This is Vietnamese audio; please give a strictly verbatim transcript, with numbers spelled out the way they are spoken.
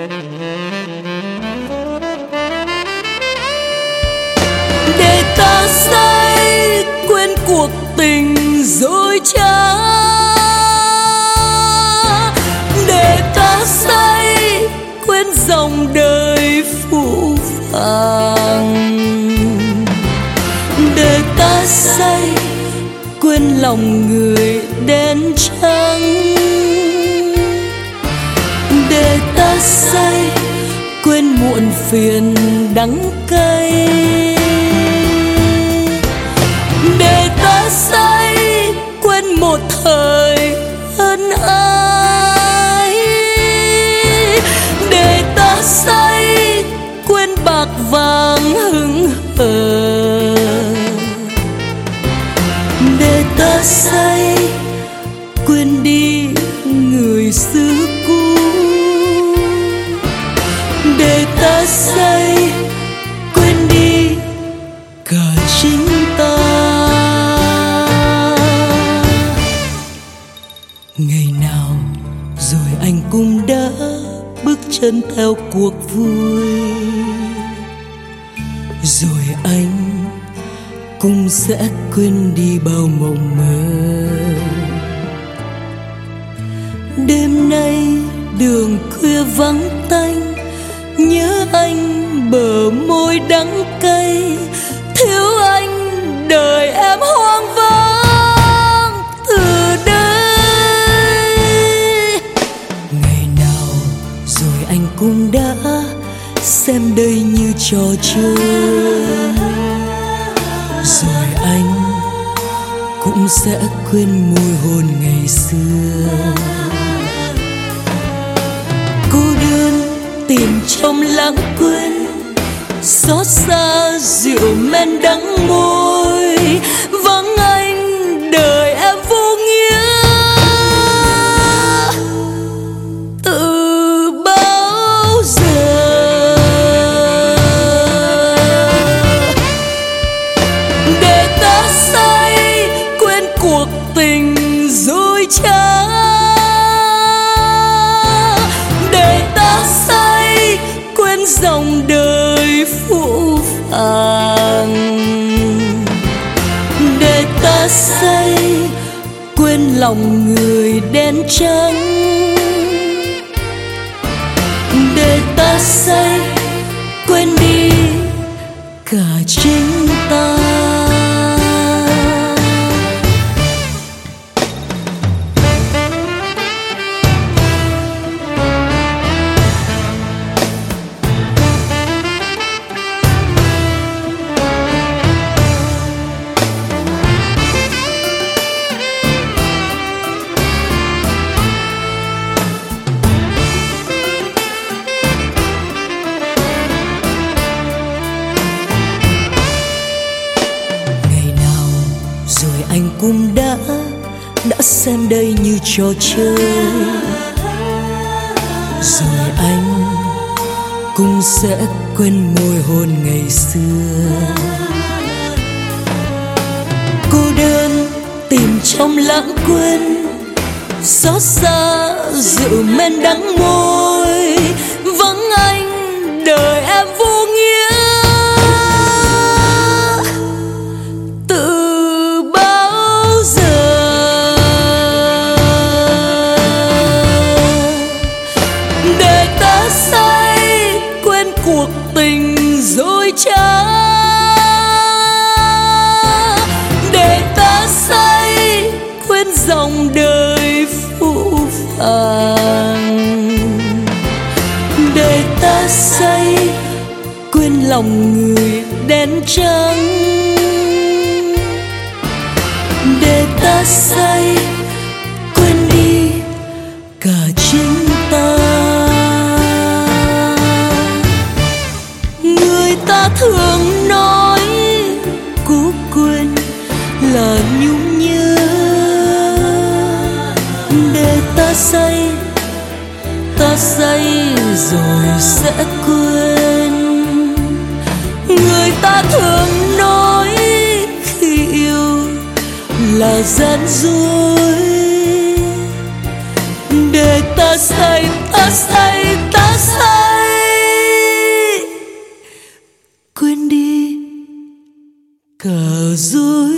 Để ta say quên cuộc tình dối trá, để ta say quên dòng đời phũ phàng, để ta say quên lòng người đen trắng, để ta say quên muộn phiền đắng cay, để ta say quên một thời ân ái, để ta say quên bạc vàng hững hờ, để ta say quên đi người xưa cũ, để ta say quên đi cả chính ta. Ngày nào rồi anh cũng đã bước chân theo cuộc vui, rồi anh cũng sẽ quên đi bao mộng mơ. Đêm nay đường khuya vắng tanh, nhớ anh bờ môi đắng cay, thiếu anh đời em hoang vắng từ đây. Ngày nào rồi anh cũng đã xem đây như trò chơi, rồi anh cũng sẽ quên môi hôn ngày xưa. Cô đơn tìm trong lãng quên, xót xa rượu men đắng môi, vắng anh đời em vô nghĩa. Từ bao giờ để ta say quên cuộc tình dối trá, để ta say quên dòng đời phũ phàng, để ta say quên lòng người đen trắng, để ta say quên đi cả chính ta. Anh cũng đã đã xem đây như trò chơi, rồi anh cũng sẽ quên môi hôn ngày xưa. Cô đơn tìm trong lãng quên, xót xa rượu men đắng môi, vắng anh đời em vô nghĩa. Cuộc tình dối trá, để ta say quên dòng đời phũ phàng, để ta say quên lòng người đen trắng, để ta say quên đi cả chính ta. Ta thường nói cũ quên là nhung nhớ, để ta say ta say rồi sẽ quên. Người ta thường nói khi yêu là gian dối, để ta say ta say ta say. lừa dối